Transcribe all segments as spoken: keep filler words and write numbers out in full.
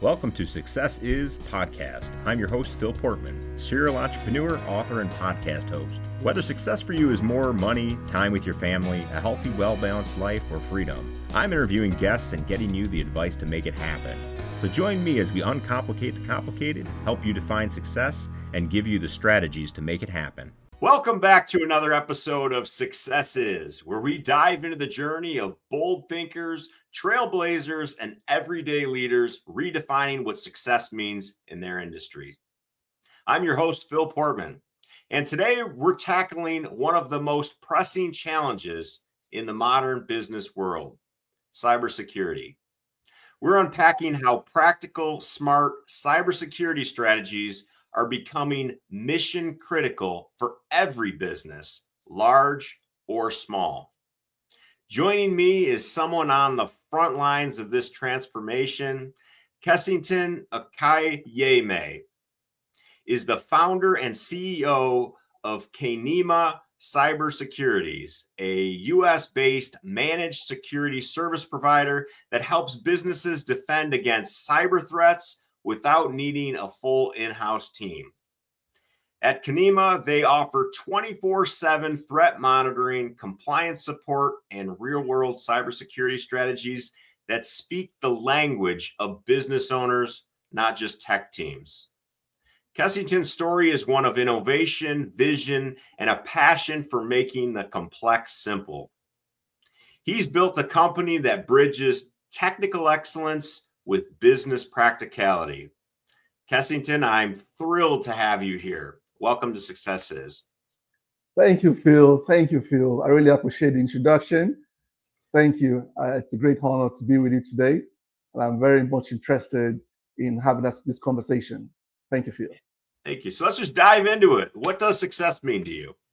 Welcome to Success Is Podcast. I'm your host, Phil Portman, serial entrepreneur, author, and podcast host. Whether success for you is more money, time with your family, a healthy, well-balanced life, or freedom, I'm interviewing guests and getting you the advice to make it happen. So join me as we uncomplicate the complicated, help you define success, and give you the strategies to make it happen. Welcome back to another episode of Success Is, where we dive into the journey of bold thinkers, trailblazers, and everyday leaders redefining what success means in their industry. I'm your host, Phil Portman, and today we're tackling one of the most pressing challenges in the modern business world, cybersecurity. We're unpacking how practical, smart cybersecurity strategies are becoming mission critical for every business, large or small. Joining me is someone on the front lines of this transformation. Kessington Akayeme is the founder and C E O of Kenema Cybersecurities, a U S-based managed security service provider that helps businesses defend against cyber threats without needing a full in-house team. At Kenema, they offer twenty-four seven threat monitoring, compliance support, and real-world cybersecurity strategies that speak the language of business owners, not just tech teams. Kessington's story is one of innovation, vision, and a passion for making the complex simple. He's built a company that bridges technical excellence with business practicality. Kessington, I'm thrilled to have you here. Welcome to Success Is. Thank you, Phil. Thank you, Phil. I really appreciate the introduction. Thank you. Uh, it's a great honor to be with you today. And I'm very much interested in having this, this conversation. Thank you, Phil. Thank you. So let's just dive into it. What does success mean to you?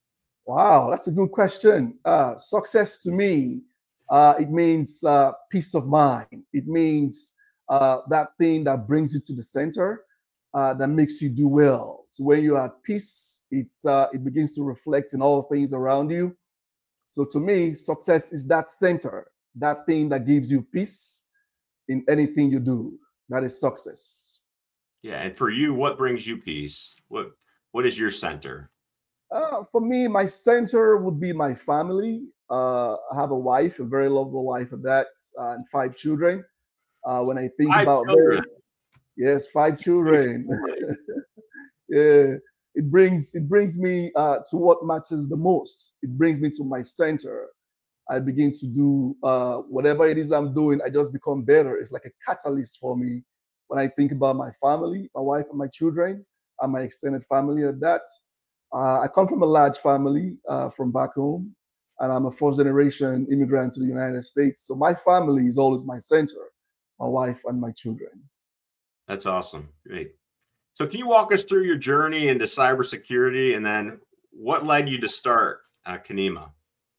Wow, that's a good question. Uh, success to me, uh, it means uh, peace of mind. It means uh, that thing that brings you to the center, uh, that makes you do well. So when you're at peace, it uh, it begins to reflect in all things around you. So to me, success is that center, that thing that gives you peace in anything you do. That is success. Yeah, and for you, what brings you peace? What What is your center? Uh, for me, my center would be my family. Uh, I have a wife, a very lovely wife at that, uh, and five children. Uh, when I think Five about children. them, yes, five children. Yeah, it brings it brings me uh, to what matters the most. It brings me to my center. I begin to do uh, whatever it is I'm doing. I just become better. It's like a catalyst for me when I think about my family, my wife, and my children, and my extended family at that. Uh, I come from a large family uh, from back home, and I'm a first generation immigrant to the United States. So my family is always my center, my wife and my children. That's awesome. Great. So can you walk us through your journey into cybersecurity, and then what led you to start uh, Kenema?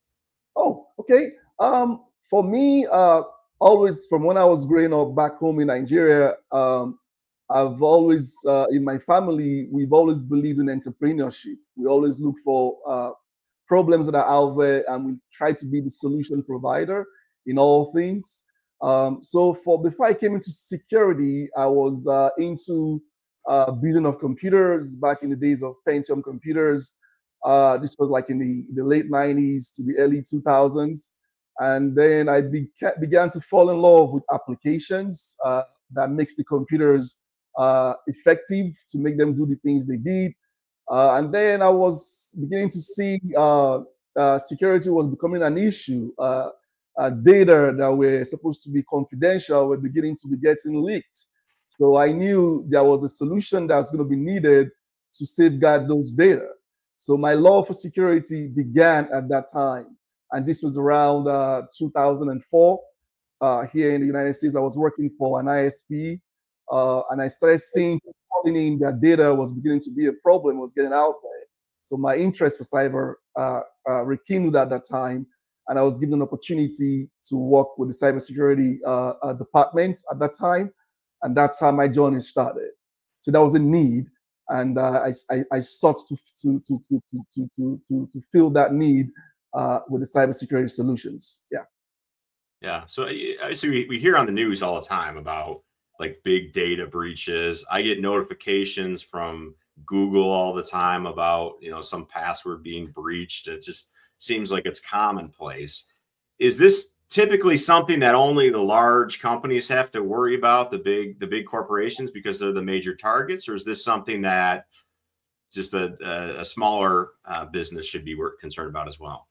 Oh, okay. Um, for me, uh, always from when I was growing up back home in Nigeria, um, I've always, uh, in my family, we've always believed in entrepreneurship. We always look for uh, problems that are out there, and we try to be the solution provider in all things. Um, so, for before I came into security, I was uh, into uh, building of computers back in the days of Pentium computers. Uh, this was like in the, the late nineties to the early two thousands. And then I beca- began to fall in love with applications uh, that makes the computers uh, effective to make them do the things they did. Uh, and then I was beginning to see uh, uh, security was becoming an issue. Uh, uh, data that were supposed to be confidential were beginning to be getting leaked. So I knew there was a solution that's going to be needed to safeguard those data. So my love for security began at that time. And this was around uh, two thousand four. Uh, here in the United States, I was working for an I S P, uh, and I started seeing calling in that data was beginning to be a problem, was getting out there. So my interest for cyber uh, uh, rekindled at that time, and I was given an opportunity to work with the cybersecurity uh, uh, department at that time, and that's how my journey started. So that was a need, and uh, I, I, I sought to to to to to to to, to fill that need uh, with the cybersecurity solutions. Yeah. Yeah. So I I see we, we hear on the news all the time about like big data breaches. I get notifications from Google all the time about, you know, some password being breached. It just seems like it's commonplace. Is this typically something that only the large companies have to worry about, the big the big corporations, because they're the major targets, or is this something that just a, a, a smaller uh, business should be concerned about as well?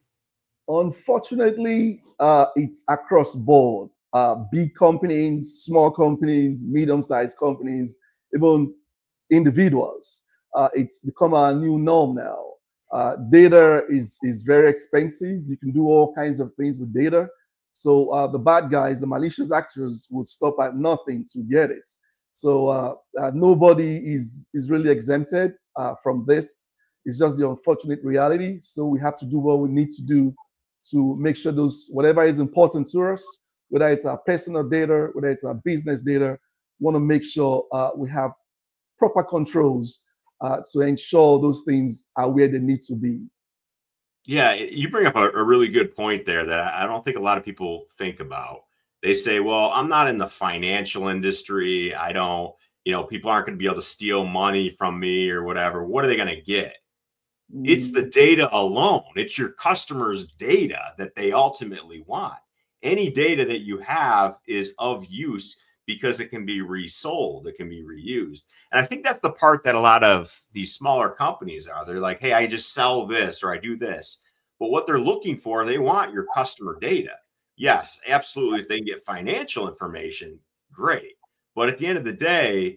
Unfortunately, uh, it's across board. Uh, big companies, small companies, medium-sized companies, even individuals. Uh, it's become a new norm now. Uh, data is is very expensive. You can do all kinds of things with data. So uh, the bad guys, the malicious actors, would stop at nothing to get it. So uh, uh, nobody is is really exempted uh, from this. It's just the unfortunate reality. So we have to do what we need to do to make sure those whatever is important to us, whether it's our personal data, whether it's our business data, want to make sure uh, we have proper controls uh, to ensure those things are where they need to be. Yeah, you bring up a, a really good point there that I don't think a lot of people think about. They say, well, I'm not in the financial industry. I don't, you know, people aren't going to be able to steal money from me or whatever. What are they going to get? Mm. It's the data alone. It's your customers' data that they ultimately want. Any data that you have is of use because it can be resold, it can be reused. And I think that's the part that a lot of these smaller companies are. They're like, hey, I just sell this or I do this. But what they're looking for, they want your customer data. Yes, absolutely. If they can get financial information, great. But at the end of the day,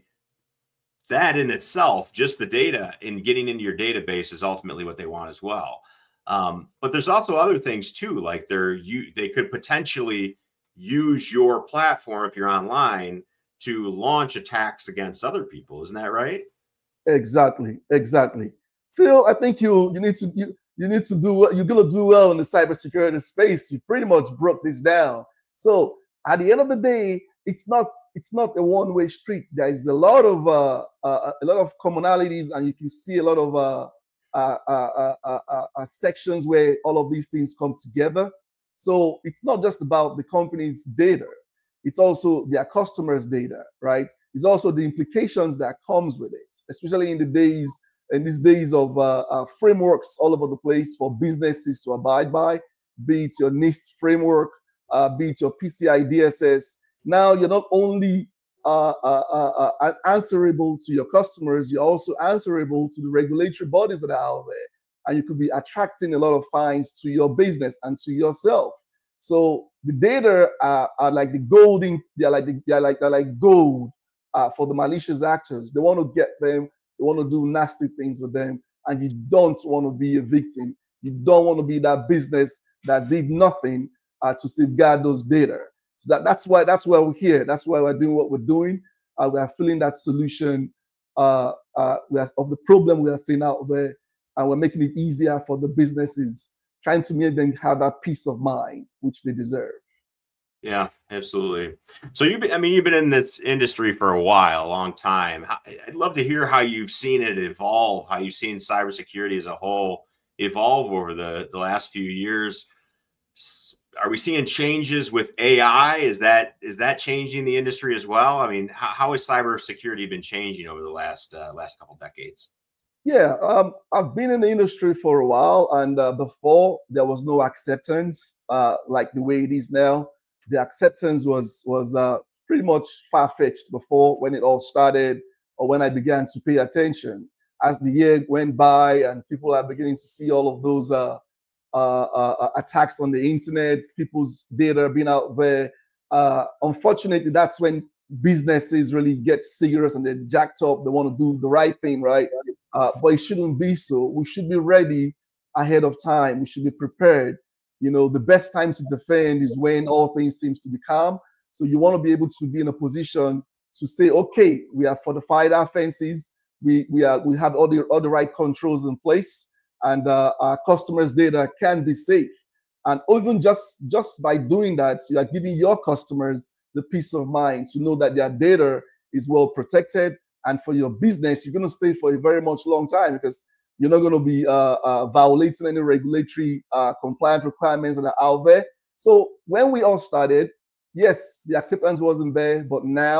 that in itself, just the data and getting into your database is ultimately what they want as well. Um, but there's also other things too, like they're you they could potentially use your platform if you're online to launch attacks against other people. Isn't that right? Exactly, exactly. Phil, I think you you need to you, you need to do what you're gonna do well in the cybersecurity space. You pretty much broke this down. So at the end of the day, it's not it's not a one-way street. There is a lot of uh, uh, a lot of commonalities, and you can see a lot of uh, uh, uh, uh, uh, uh, sections where all of these things come together. So it's not just about the company's data; it's also their customers' data, right? It's also the implications that comes with it, especially in the days in these days of uh, uh, frameworks all over the place for businesses to abide by, be it your NIST framework, uh, be it your P C I D S S. Now you're not only uh, uh, uh, uh, answerable to your customers, you're also answerable to the regulatory bodies that are out there. And you could be attracting a lot of fines to your business and to yourself. So the data are, are like the golden, they're like the, they're like they're like gold uh, for the malicious actors. They want to get them, they want to do nasty things with them, and you don't want to be a victim. You don't want to be that business that did nothing uh, to safeguard those data. So that, that's why that's why we're here. That's why we're doing what we're doing. Uh, we are feeling that solution uh, uh, we are, of the problem we are seeing out there, and we're making it easier for the businesses, trying to make them have that peace of mind which they deserve. Yeah, absolutely. So you've been, I mean, you've been in this industry for a while, a long time. I'd love to hear how you've seen it evolve, how you've seen cybersecurity as a whole evolve over the, the last few years. Are we seeing changes with A I? Is that is that changing the industry as well? I mean, how, how has cybersecurity been changing over the last uh, last couple decades? Yeah, um, I've been in the industry for a while, and uh, before there was no acceptance uh, like the way it is now. The acceptance was was uh, pretty much far-fetched before when it all started, or when I began to pay attention. As the year went by, and people are beginning to see all of those uh, uh, uh, attacks on the internet, people's data being out there. Uh, unfortunately, that's when businesses really get serious and they're jacked up. They want to do the right thing, right? Uh, but it shouldn't be so. We should be ready ahead of time. We should be prepared. You know, the best time to defend is when all things seems to be calm. So you want to be able to be in a position to say, okay, we have fortified our fences. We we are we have all the all the right controls in place, and uh, our customers' data can be safe. And even just just by doing that, you are giving your customers the peace of mind to know that their data is well protected. And for your business, you're going to stay for a very much long time because you're not going to be uh, uh, violating any regulatory uh, compliance requirements that are out there. So when we all started, yes, the acceptance wasn't there, but now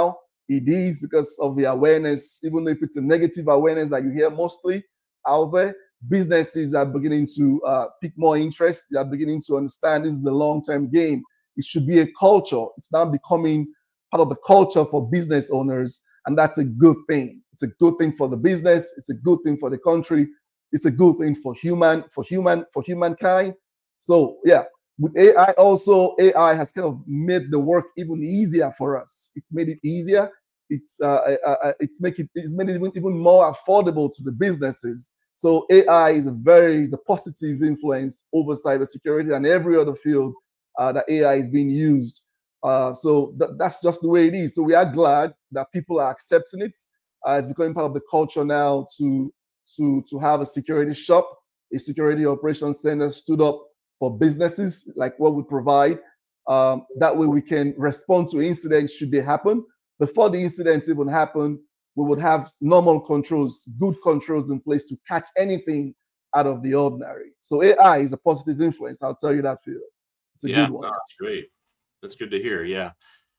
It is because of the awareness, even if it's a negative awareness that you hear mostly out there. Businesses are beginning to uh, pick more interest. They are beginning to understand this is a long-term game. It should be a culture. It's now becoming part of the culture for business owners, and that's a good thing. It's a good thing for the business. It's a good thing for the country. It's a good thing for human, for human, for humankind. So yeah, with A I also, A I has kind of made the work even easier for us. It's made it easier. It's uh, uh, uh, it's make it it's made it even, even more affordable to the businesses. So A I is a very is a positive influence over cybersecurity and every other field uh, that A I is being used. Uh, so th- that's just the way it is. So we are glad that people are accepting it. Uh, it's becoming part of the culture now to to to have a security shop, a security operations center stood up for businesses like what we provide. Um, that way we can respond to incidents should they happen. Before the incidents even happen, we would have normal controls, good controls in place to catch anything out of the ordinary. So A I is a positive influence. I'll tell you that, Phil. It's a Yeah, good one. no, that's great. That's good to hear. Yeah.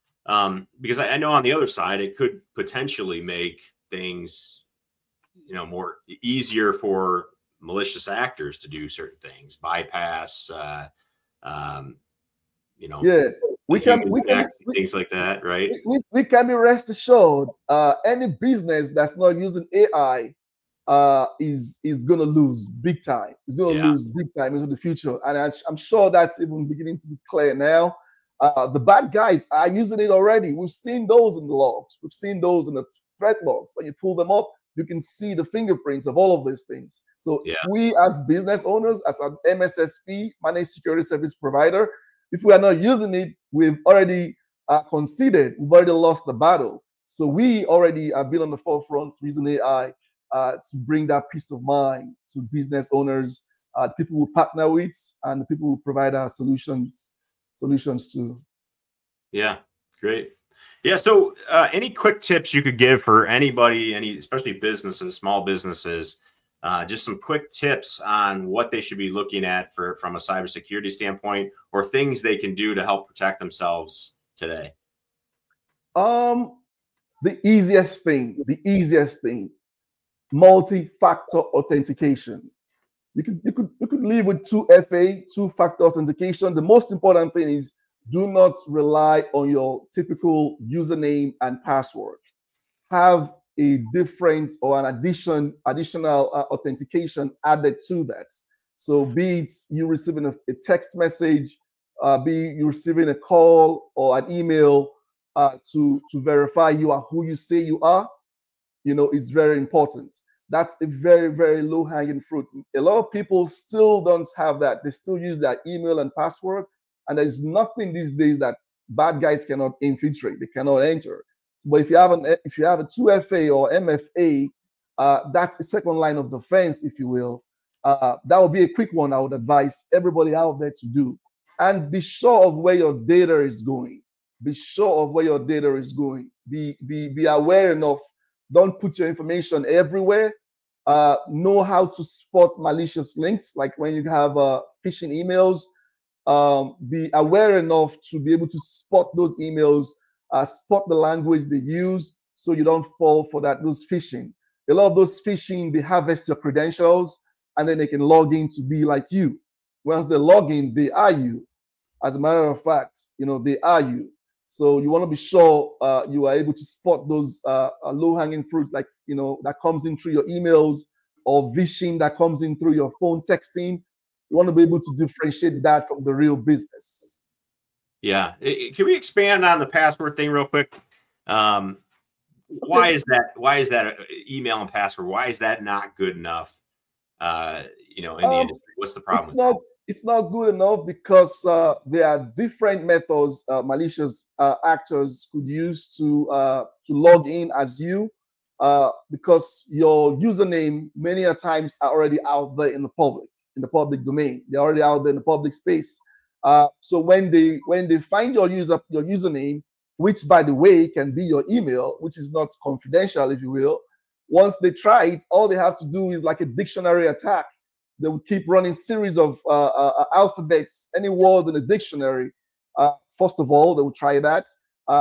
Um, because I, I know on the other side, it could potentially make things, you know, more easier for malicious actors to do certain things, bypass, uh, um, you know, Yeah, we can we can we, things like that, right? we, we can be rest assured. Uh, any business that's not using A I uh, is is gonna lose big time. It's gonna Yeah. lose big time into the future, and I, I'm sure that's even beginning to be clear now. Uh, the bad guys are using it already. We've seen those in the logs. We've seen those in the threat logs. When you pull them up, you can see the fingerprints of all of these things. So Yeah. we as business owners, as an M S S P, managed security service provider, if we are not using it, we've already uh, conceded. We've already lost the battle. So we already have been on the forefront using A I uh, to bring that peace of mind to business owners, uh, the people who partner with, and the people who provide our solutions solutions to. Yeah, great. Yeah. So, uh, any quick tips you could give for anybody, any especially businesses, small businesses, uh, just some quick tips on what they should be looking at for from a cybersecurity standpoint, or things they can do to help protect themselves today. Um, the easiest thing, the easiest thing, multi-factor authentication. You could you could you could live with two F A, two-factor authentication. The most important thing is do not rely on your typical username and password. Have a difference or an addition additional uh, authentication added to that. So be it you receiving a, a text message, uh, be you receiving a call or an email uh, to to verify you are who you say you are, you know, it's very important. That's a very, very low hanging fruit. A lot of people still don't have that. They still use their email and password. And there's nothing these days that bad guys cannot infiltrate. They cannot enter. But if you have an if you have a two F A or M F A, uh, that's the second line of defense, if you will. Uh, that would be a quick one I would advise everybody out there to do. And be sure of where your data is going. Be sure of where your data is going. Be be be aware enough. Don't put your information everywhere. Uh, know how to spot malicious links, like when you have uh, phishing emails. Um, be aware enough to be able to spot those emails, uh, spot the language they use, so you don't fall for that. Those phishing. A lot of those phishing, they harvest your credentials, and then they can log in to be like you. Once they log in, they are you. As a matter of fact, you know they are you. So you want to be sure uh, you are able to spot those uh, uh, low-hanging fruits, like you know that comes in through your emails or phishing that comes in through your phone texting. You want to be able to differentiate that from the real business. Yeah. Can we expand on the password thing real quick? Um, why is that? Why is that email and password? Why is that not good enough? Uh, you know, in the um, industry, what's the problem? It's not. It's not good enough because uh, there are different methods uh, malicious uh, actors could use to uh, to log in as you, uh, because your username many a times are already out there in the public, in the public domain. They're already out there in the public space. Uh, so when they when they find your user your username, which by the way can be your email, which is not confidential, if you will, once they try it, all they have to do is like a dictionary attack. They would keep running series of uh, uh, alphabets, any word in a dictionary. Uh, first of all, they would try that. Uh,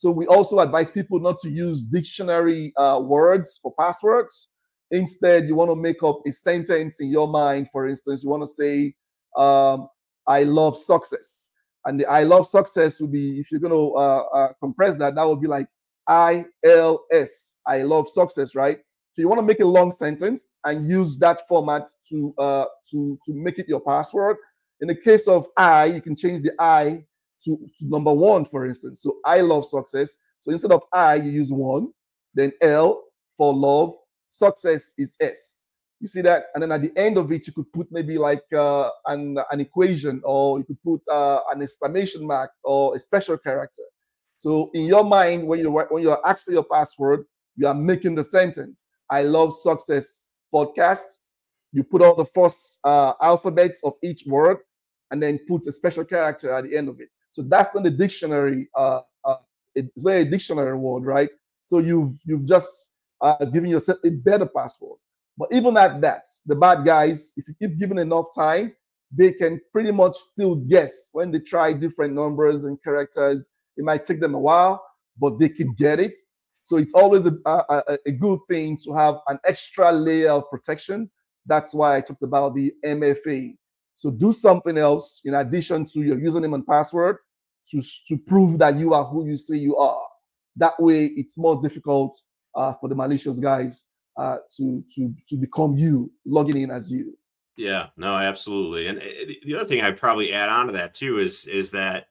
So we also advise people not to use dictionary uh, words for passwords. Instead, you want to make up a sentence in your mind. For instance, you want to say, um, I love success. And the I love success would be, if you're going to uh, uh, compress that, that would be like I L S. I love success, right? So you want to make a long sentence and use that format to uh, to to make it your password. In the case of I, you can change the I to, to number one, for instance. So I love success. So instead of I, you use one. Then L for love. Success is S. You see that? And then at the end of it, you could put maybe like uh, an, an equation, or you could put uh, an exclamation mark or a special character. So in your mind, when you when you're asked for your password, you are making the sentence, I love success podcasts. You put all the first uh, alphabets of each word and then put a special character at the end of it. So that's not the dictionary. Uh, uh, it's not a dictionary word, right? So you've, you've just uh, given yourself a better password. But even at that, the bad guys, if you keep giving enough time, they can pretty much still guess when they try different numbers and characters. It might take them a while, but they can get it. So it's always a, a, a good thing to have an extra layer of protection. That's why I talked about the M F A. So do something else in addition to your username and password to, to prove that you are who you say you are. That way, it's more difficult uh, for the malicious guys uh, to, to, to become you, logging in as you. Yeah, no, absolutely. And the other thing I'd probably add on to that too is, is that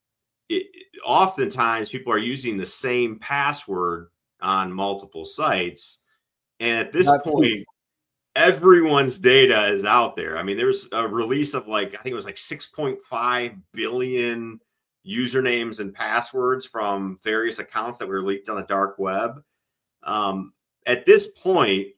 it, oftentimes people are using the same password on multiple sites. And at this That's point, it. everyone's data is out there. I mean, there's a release of like, I think it was like six point five billion usernames and passwords from various accounts that were leaked on the dark web. Um, at this point,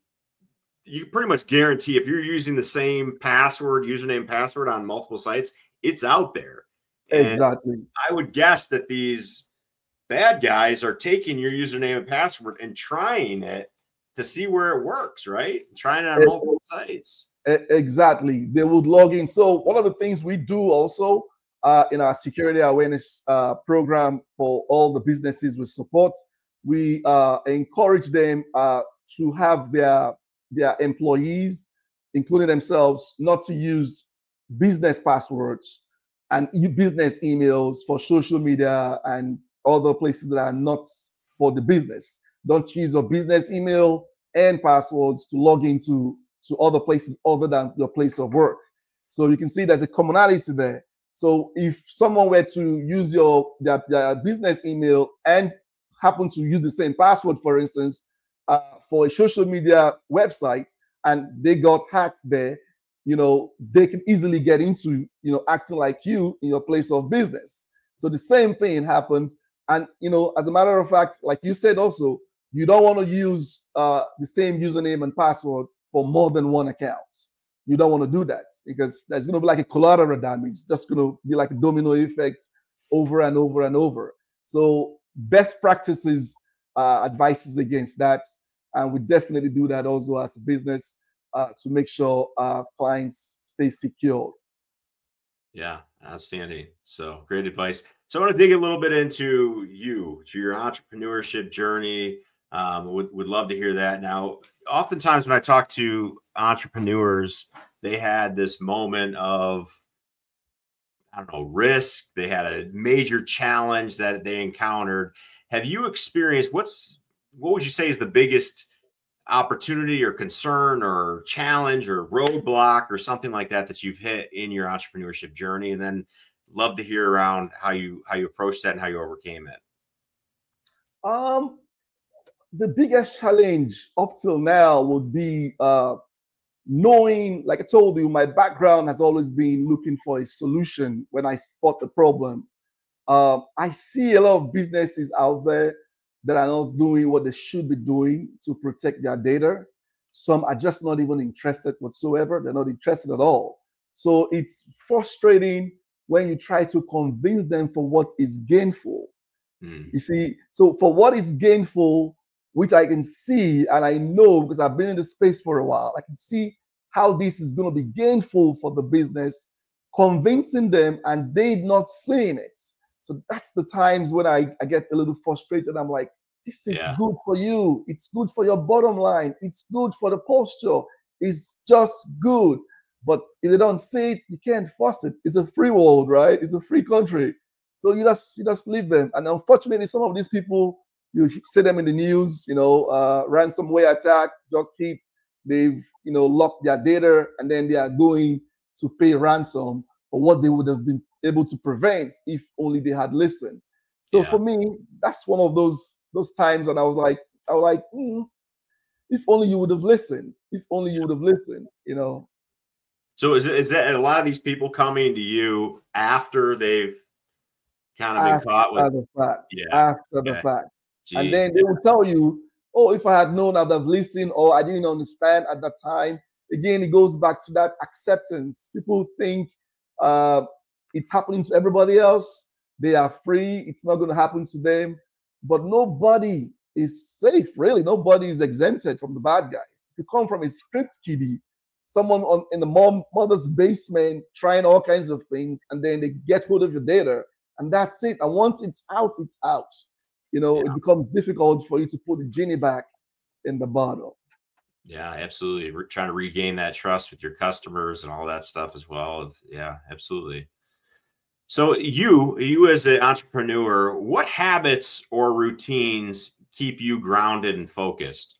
you pretty much guarantee if you're using the same password, username, password on multiple sites, it's out there. And exactly. I would guess that these bad guys are taking your username and password and trying it to see where it works, right? Trying it on multiple sites. Exactly. They would log in. So one of the things we do also uh, in our security awareness uh, program for all the businesses we support, we uh, encourage them uh, to have their their employees, including themselves, not to use business passwords and business emails for social media and other places that are not for the business. Don't use your business email and passwords to log into to other places other than your place of work. So you can see there's a commonality there. So if someone were to use your their, their business email and happen to use the same password, for instance, uh, for a social media website, and they got hacked there, you know, they can easily get into, you know, acting like you in your place of business. So the same thing happens. And, you know, as a matter of fact, like you said also, you don't want to use uh, the same username and password for more than one account. You don't want to do that because there's going to be like a collateral damage. It's just going to be like a domino effect over and over and over. So best practices uh, advices against that. And we definitely do that also as a business uh, to make sure our clients stay secure. Yeah, outstanding. So great advice. So I want to dig a little bit into you, to your entrepreneurship journey. Um, would, would love to hear that. Now, oftentimes when I talk to entrepreneurs, they had this moment of, I don't know, risk. They had a major challenge that they encountered. Have you experienced, what's, what would you say is the biggest opportunity or concern or challenge or roadblock or something like that that you've hit in your entrepreneurship journey? And then love to hear around how you, how you approached that and how you overcame it. Um, the biggest challenge up till now would be uh, knowing, like I told you, my background has always been looking for a solution when I spot the problem. Uh, I see a lot of businesses out there that are not doing what they should be doing to protect their data. Some are just not even interested whatsoever. They're not interested at all. So it's frustrating when you try to convince them for what is gainful. Mm. You see, so for what is gainful, which I can see and I know because I've been in the space for a while, I can see how this is going to be gainful for the business, convincing them and they not seeing it. So that's the times when I, I get a little frustrated. I'm like, this is Yeah. good for you. It's good for your bottom line. It's good for the posture. It's just good. But if they don't say it, you can't force it. It's a free world, right? It's a free country. So you just you just leave them. And unfortunately, some of these people, you see them in the news, you know, uh, ransomware attack just hit. They've, you know, locked their data, and then they are going to pay ransom for what they would have been able to prevent if only they had listened. So Yeah. for me, that's one of those those times that I was like, I was like, mm, if only you would have listened. If only you would have listened, you know. So is it, is that a lot of these people coming to you after they've kind of been After caught with? the facts, Yeah. after the Okay. facts. And Jeez. then they will tell you, oh, if I had known, I'd have listened, or I didn't understand at that time. Again, it goes back to that acceptance. People think uh, it's happening to everybody else. They are free. It's not going to happen to them. But nobody is safe, really. Nobody is exempted from the bad guys. If you come from a script kiddie, someone on in the mom mother's basement trying all kinds of things, and then they get hold of your data, and that's it. And once it's out, it's out. You know, Yeah. it becomes difficult for you to put the genie back in the bottle. Yeah, absolutely. Re- trying to regain that trust with your customers and all that stuff as well. Is, yeah, absolutely. So you, you as an entrepreneur, what habits or routines keep you grounded and focused?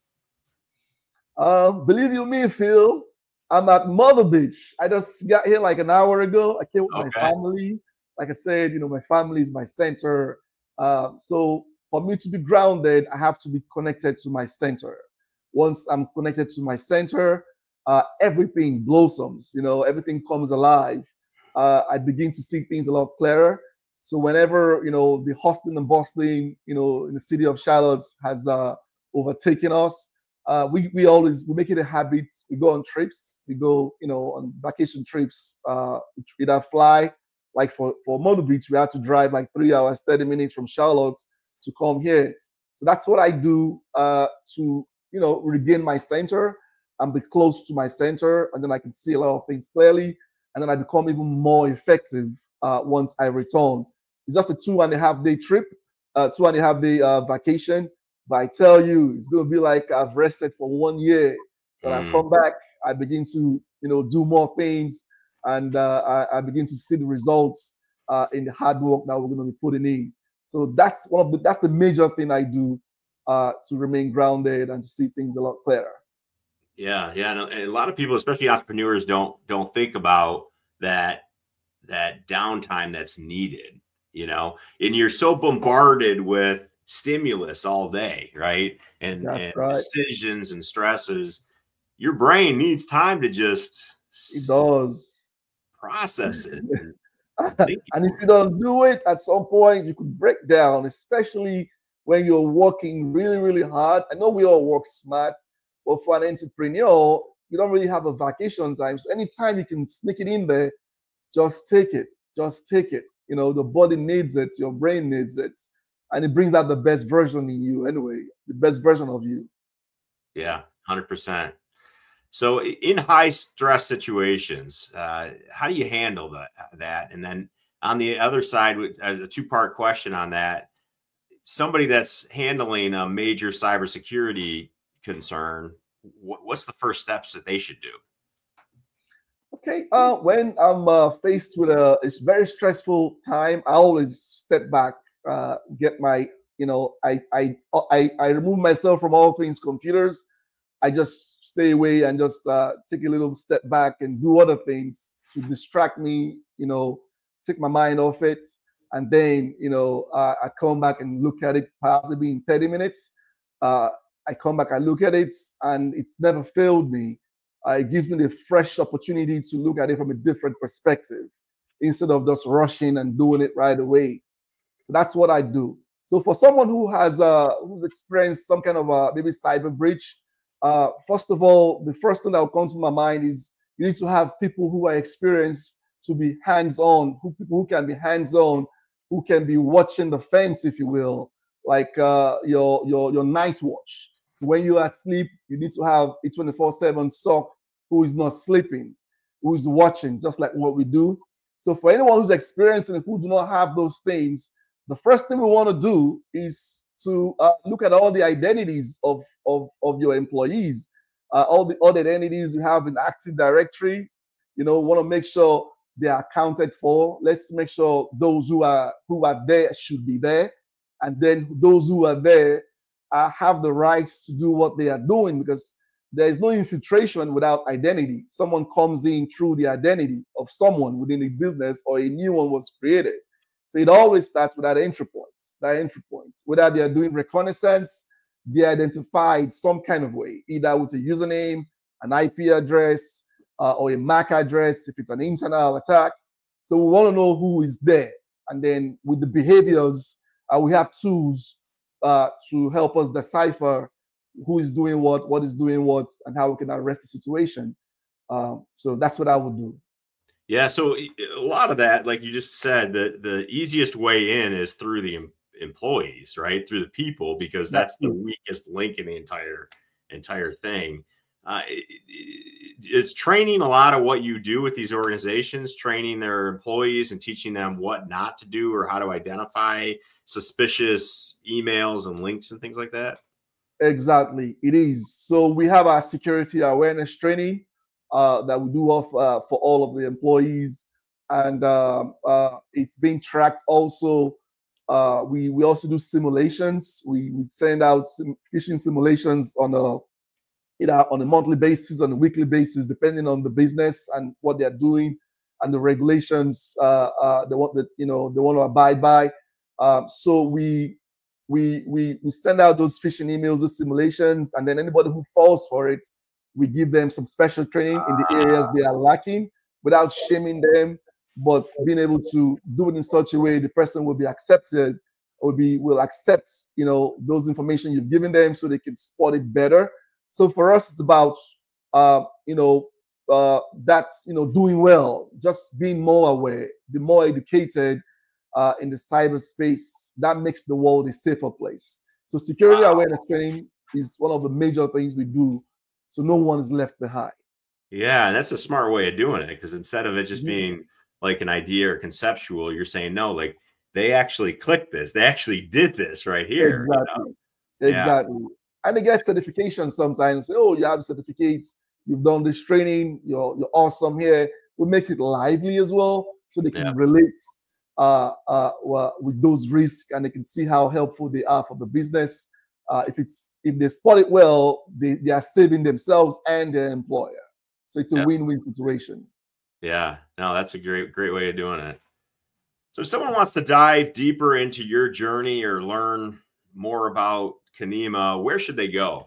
Um, believe you me, Phil, I'm at Mother Beach. I just got here like an hour ago. I came with my Okay. family. Like I said, you know, my family is my center. Um, so for me to be grounded, I have to be connected to my center. Once I'm connected to my center, uh, everything blossoms. You know, everything comes alive. Uh, I begin to see things a lot clearer. So whenever you know the hustling and bustling, you know, in the city of Charlotte has uh, overtaken us, uh, we we always we make it a habit. We go on trips. We go, you know, on vacation trips. Uh, we either fly, like for for Myrtle Beach, we had to drive like three hours, thirty minutes from Charlotte to come here. So that's what I do uh, to you know regain my center and be close to my center, and then I can see a lot of things clearly, and then I become even more effective uh, once I return. It's just a two and a half day trip, uh, two and a half day uh, vacation. But I tell you, it's going to be like I've rested for one year. When I Mm, come back, I begin to, you know, do more things, and uh, I, I begin to see the results uh, in the hard work that we're going to be putting in. So that's one of the that's the major thing I do uh, to remain grounded and to see things a lot clearer. yeah, yeah. And a, and a lot of people, especially entrepreneurs, don't don't think about that that downtime that's needed. You know, and you're so bombarded with stimulus all day, right? And That's and right. decisions and stresses. Your brain needs time to just It s- does. process it and think. And if you don't do it, at some point you could break down, especially when you're working really, really hard. I know we all work smart, but for an entrepreneur, you don't really have a vacation time. So anytime you can sneak it in there, just take it. Just take it. You know, the body needs it, your brain needs it. And it brings out the best version in you anyway, the best version of you. Yeah, one hundred percent. So in high stress situations, uh, how do you handle that? That and then on the other side, with a two part question on that, somebody that's handling a major cybersecurity concern, wh- what's the first steps that they should do? Okay. Uh, when I'm uh, faced with a it's very stressful time, I always step back, uh, get my, you know, I I I I remove myself from all things computers. I just stay away and just uh, take a little step back and do other things to distract me, you know, take my mind off it, and then you know uh, I come back and look at it probably in thirty minutes. Uh, I come back, I look at it, and it's never failed me. Uh, it gives me the fresh opportunity to look at it from a different perspective instead of just rushing and doing it right away. So that's what I do. So for someone who has uh, who's experienced some kind of uh, maybe cyber breach, uh, first of all, the first thing that will come to my mind is you need to have people who are experienced to be hands-on, who people who can be hands-on, who can be watching the fence, if you will, like uh, your your your night watch. So when you're at sleep, you need to have a twenty-four seven S O C who is not sleeping, who is watching, just like what we do. So for anyone who's experiencing it, who do not have those things, the first thing we want to do is to uh, look at all the identities of, of, of your employees, uh, all the other identities you have in Active Directory. You know, want to make sure they are accounted for. Let's make sure those who are who are there should be there, and then those who are there uh, have the rights to do what they are doing, because there is no infiltration without identity. Someone comes in through the identity of someone within a business, or a new one was created. So it always starts with that entry points, that entry points. Whether they are doing reconnaissance, they identified some kind of way, either with a username, an I P address, uh, or a M A C address if it's an internal attack. So we want to know who is there. And then with the behaviors, uh, we have tools uh, to help us decipher who is doing what, what is doing what, and how we can arrest the situation. Uh, so that's what I would do. Yeah. So a lot of that, like you just said, the, the easiest way in is through the em- employees, right? Through the people, because that's the weakest link in the entire, entire thing. Uh, is training a lot of what you do with these organizations, training their employees and teaching them what not to do or how to identify suspicious emails and links and things like that? Exactly, it is. So we have our security awareness training uh, that we do off uh, for all of the employees, and um, uh, it's being tracked. Also, uh, we we also do simulations. We, we send out sim- phishing simulations on a either on a monthly basis, on a weekly basis, depending on the business and what they're doing and the regulations uh, uh, they want that you know they want to abide by. Um, so we we we we send out those phishing emails, those simulations, and then anybody who falls for it, we give them some special training in the areas they are lacking, without shaming them, but being able to do it in such a way the person will be accepted, or be will accept you know those information you've given them, so they can spot it better. So for us, it's about uh, you know uh, that's you know doing well, just being more aware, be more educated uh, in the cyberspace. That makes the world a safer place. So security wow. awareness training is one of the major things we do, so no one is left behind. Yeah, that's a smart way of doing it, because instead of it just mm-hmm. being like an idea or conceptual, you're saying no, like they actually clicked this, they actually did this right here. Exactly. You know? Exactly. Yeah. And they get certification sometimes. Say, oh, you have certificates, you've done this training, you're you're awesome here. We make it lively as well, so they can yeah. relate uh, uh, with those risks, and they can see how helpful they are for the business. Uh, if it's if they spot it well, they, they are saving themselves and their employer. So it's a yeah. win-win situation. Yeah, no, that's a great great way of doing it. So if someone wants to dive deeper into your journey or learn more about Kenema, where should they go?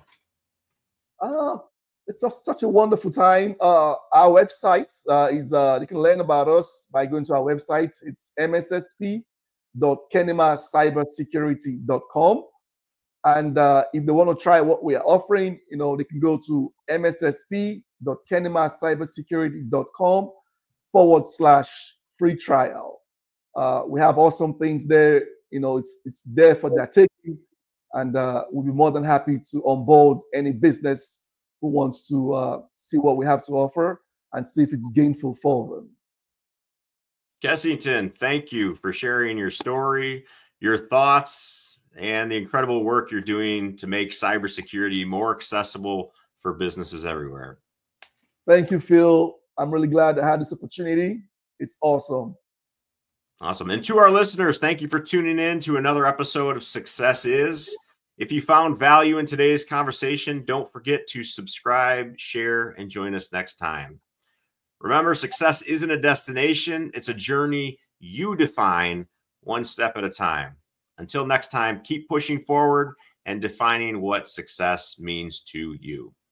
Uh, it's a, such a wonderful time. Uh, our website uh, is, uh, you can learn about us by going to our website. It's m s s p dot kenema cyber security dot com. And uh, if they want to try what we are offering, you know, they can go to m s s p dot kenema cyber security dot com forward slash free trial. Uh, we have awesome things there. You know, it's it's there for their taking. And uh, we'll be more than happy to onboard any business who wants to uh, see what we have to offer and see if it's gainful for them. Kessington, thank you for sharing your story, your thoughts, and the incredible work you're doing to make cybersecurity more accessible for businesses everywhere. Thank you, Phil. I'm really glad I had this opportunity. It's awesome. Awesome. And to our listeners, thank you for tuning in to another episode of Success Is. If you found value in today's conversation, don't forget to subscribe, share, and join us next time. Remember, success isn't a destination. It's a journey you define one step at a time. Until next time, keep pushing forward and defining what success means to you.